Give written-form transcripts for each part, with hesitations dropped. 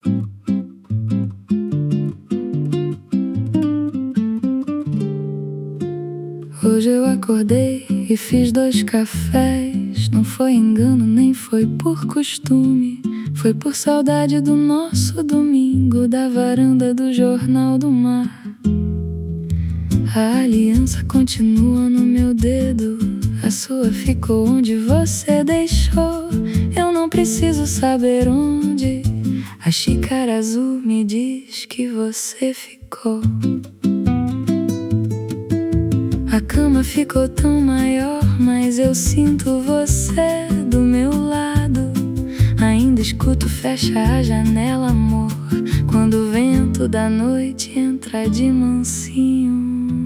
Hoje eu acordei e fiz 2 cafés. Não foi engano, nem foi por costume. Foi por saudade do nosso domingo, da varanda do Jornal do Mar. A aliança continua no meu dedo, a sua ficou onde você deixou. Eu não preciso saber onde, a xícara azul me diz que você ficou. A cama ficou tão maior, mas eu sinto você do meu lado. Ainda escuto, fecha a janela, amor, quando o vento da noite entra de mansinho.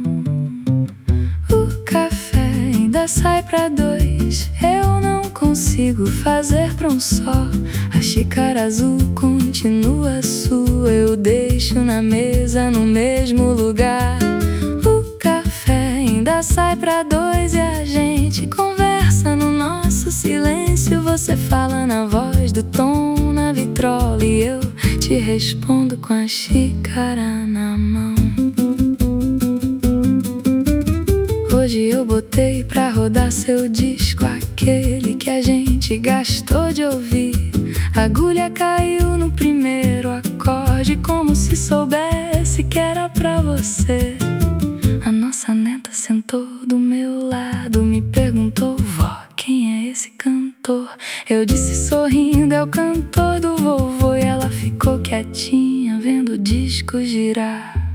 O café ainda sai pra 2, eu não consigo fazer pra um só. A xícara azul continua sua, eu deixo na mesa no mesmo lugar. Ainda sai pra 2 e a gente conversa no nosso silêncio. Você fala na voz do tom, na vitrola, e eu te respondo com a xícara na mão. Hoje eu botei pra rodar seu disco, aquele que a gente gastou de ouvir. A agulha caiu no primeiro acorde, como se soubesse que era pra você. A nossa neta sentou do meu lado, me perguntou: vó, quem é esse cantor? Eu disse sorrindo: é o cantor do vovô. E ela ficou quietinha, vendo o disco girar.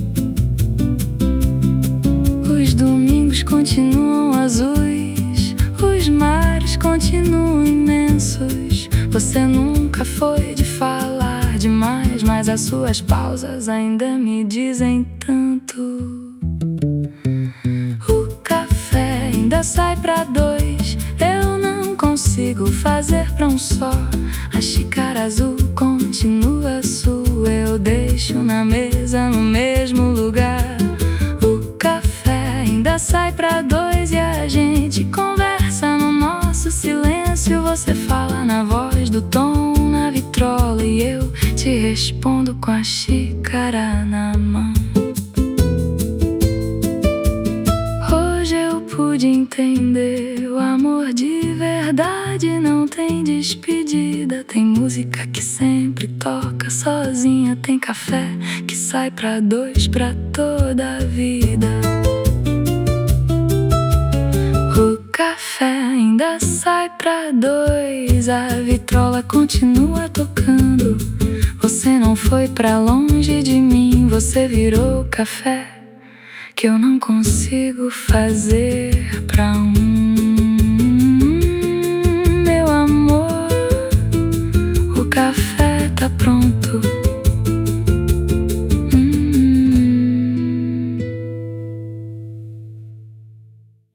Os domingos continuam azuis, os mares continuam imensos. Você nunca foi de falar demais, mas as suas pausas ainda me dizem tanto. Ainda sai pra 2, eu não consigo fazer pra um só. A xícara azul continua sua, eu deixo na mesa no mesmo lugar. O café ainda sai pra 2 e a gente conversa no nosso silêncio. Você fala na voz do tom, na vitrola, e eu te respondo com a xícara na mão. Pude entender, o amor de verdade não tem despedida. Tem música que sempre toca sozinha, tem café que sai pra 2 pra toda a vida. O café ainda sai pra 2, a vitrola continua tocando. Você não foi pra longe de mim, você virou café que eu não consigo fazer pra um.